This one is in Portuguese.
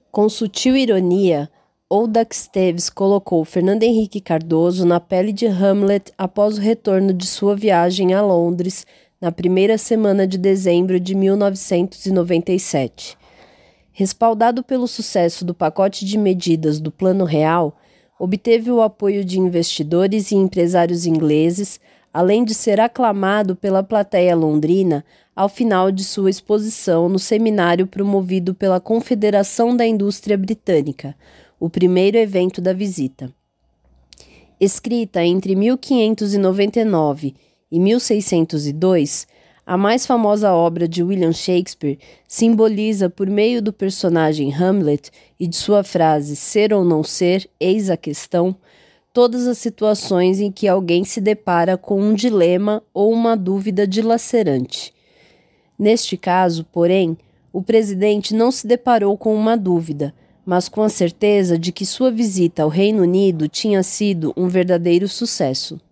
Com sutil ironia, Audax Teves colocou Fernando Henrique Cardoso na pele de Hamlet após o retorno de sua viagem a Londres na primeira semana de dezembro de 1997. Respaldado pelo sucesso do pacote de medidas do Plano Real, obteve o apoio de investidores e empresários ingleses, além de ser aclamado pela plateia londrina ao final de sua exposição no seminário promovido pela Confederação da Indústria Britânica, o primeiro evento da visita. Escrita entre 1599 e 1602, a mais famosa obra de William Shakespeare simboliza, por meio do personagem Hamlet e de sua frase "ser ou não ser, eis a questão", todas as situações em que alguém se depara com um dilema ou uma dúvida dilacerante. Neste caso, porém, o presidente não se deparou com uma dúvida, mas com a certeza de que sua visita ao Reino Unido tinha sido um verdadeiro sucesso.